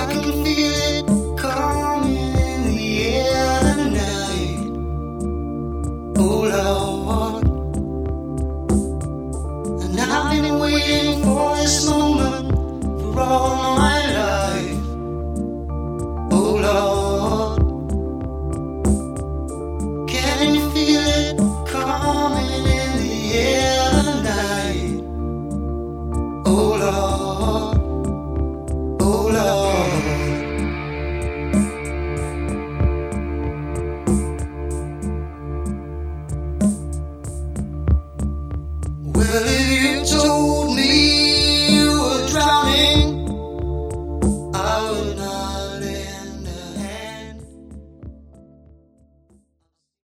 can feel it coming in the air tonight. Oh Lord, and I've been waiting for this moment for all my life. Oh Lord, can you feel it coming in the air tonight? Oh Lord, oh Lord. Well, if you told